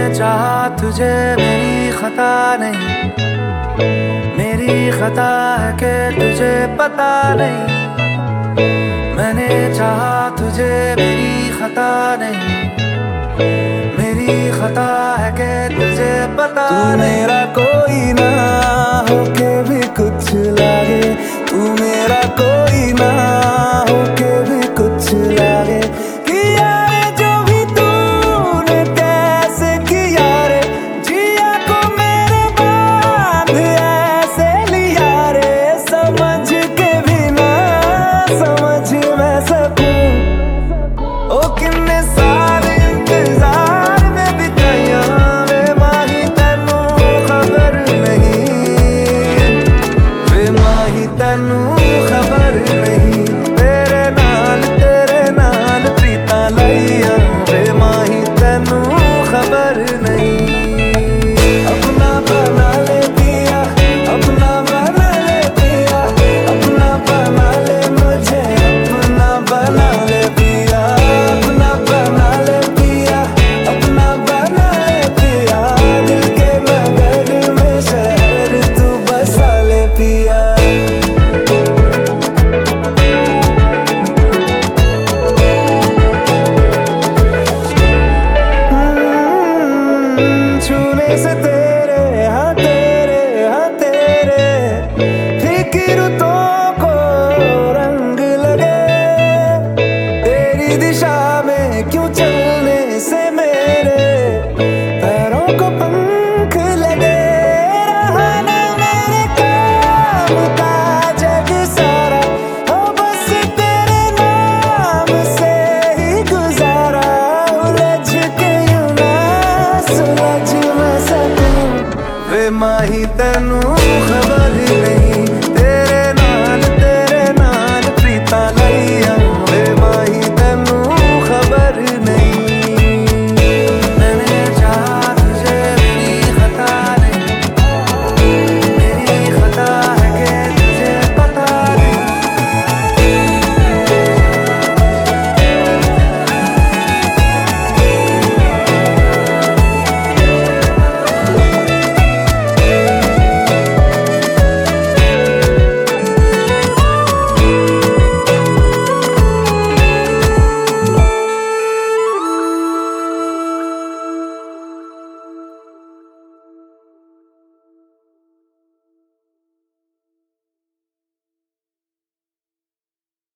चाहा तुझे मेरी खता नहीं, मेरी खता है कि तुझे पता नहीं। मैंने चाहा तुझे मेरी खता नहीं, मेरी खता है कि तुझे पता तू मेरा कोई ना होके भी कुछ लागे, तू मेरा कोई ना होके भी कुछ लागे। किया रे जो भी तूने कैसे किया रे, जिया को मेरे बांध ऐसे लिया रे। समझ के भी ना समझ मैं सकूं, ओ किन्ने सारे इंतजार में बिताया वे माही तैनू खबर नहीं, वे माही तैनू खबर नहीं। तेरे नाल प्रीता लाइया वे माही तैनू खबर नहीं। अपना बना ले पिया, अपना बना ले पिया, अपना बना ले मुझे, अपना बना ले पिया, अपना बना ले पिया, अपना बना ले पिया। दिल के नगर में शहर तू बसा ले पिया। छूने से तेरे हाँ तेरे फिक्र तो को रंग लगे। तेरी दिशा में क्यों चलने से मेरे पैरों को पंख लगे। रहा ना मेरे काम का जग सारा, हो बस तेरे नाम से ही गुजारा। उलझ के यूं ना सुलझ मैं सकूं, वे माही तैनू खबर नहीं,